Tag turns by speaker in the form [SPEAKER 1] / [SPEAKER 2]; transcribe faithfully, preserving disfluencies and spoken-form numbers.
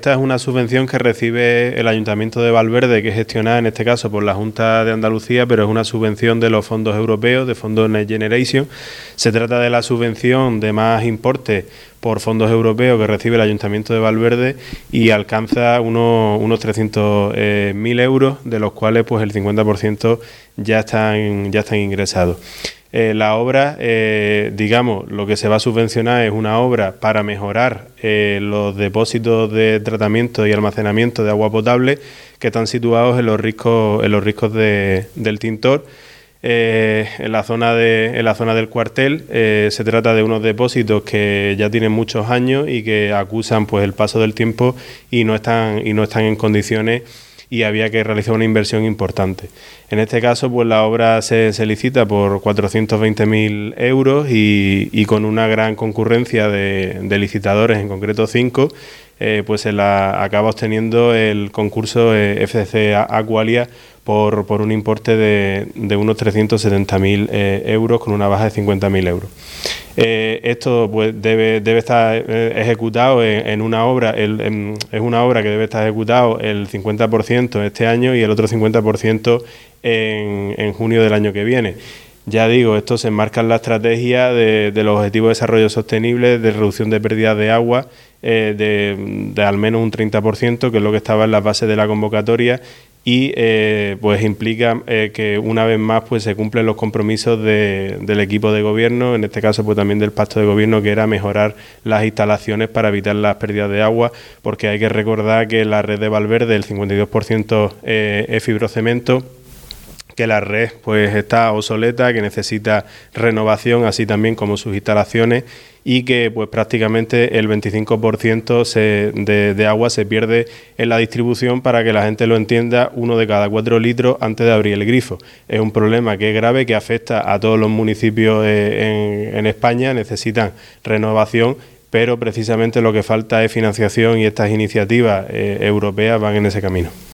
[SPEAKER 1] esta es una subvención que recibe el Ayuntamiento de Valverde, que es gestionada en este caso por la Junta de Andalucía, pero es una subvención de los fondos europeos, de fondos Next Generation. Se trata de la subvención de más importe por fondos europeos que recibe el Ayuntamiento de Valverde y alcanza unos, unos trescientos mil euros, de los cuales pues el cincuenta por ciento ya están, ya están ingresados. Eh, la obra, eh, digamos, lo que se va a subvencionar es una obra para mejorar eh, los depósitos de tratamiento y almacenamiento de agua potable que están situados en los riscos, en los riscos de, del Tintor. Eh, en la zona de en la zona del cuartel eh, se trata de unos depósitos que ya tienen muchos años y que acusan pues el paso del tiempo y no están y no están en condiciones, y había que realizar una inversión importante. En este caso, pues la obra se, se licita por cuatrocientos veinte mil euros y, y con una gran concurrencia de, de licitadores, en concreto cinco, eh, pues se la acaba obteniendo el concurso eh, F C C Aqualia por, por un importe de, de unos trescientos setenta mil eh, euros con una baja de cincuenta mil euros. Eh, esto pues debe, debe estar eh, ejecutado en, en una obra, el, en, es una obra que debe estar ejecutado el cincuenta por ciento este año y el otro cincuenta por ciento en, en junio del año que viene. Ya digo, esto se enmarca en la estrategia de, de los Objetivos de Desarrollo Sostenible de reducción de pérdidas de agua eh, de, de al menos un treinta por ciento, que es lo que estaba en las bases de la convocatoria, y eh, pues implica eh, que una vez más pues se cumplen los compromisos de, del equipo de gobierno, en este caso pues también del pacto de gobierno, que era mejorar las instalaciones para evitar las pérdidas de agua, porque hay que recordar que la red de Valverde el cincuenta y dos por ciento eh, es fibrocemento, que la red pues está obsoleta, que necesita renovación, así también como sus instalaciones, y que pues prácticamente el veinticinco por ciento se, de, de agua se pierde en la distribución. Para que la gente lo entienda, uno de cada cuatro litros antes de abrir el grifo. Es un problema que es grave, que afecta a todos los municipios en, en España, necesitan renovación, pero precisamente lo que falta es financiación, y estas iniciativas eh, europeas van en ese camino.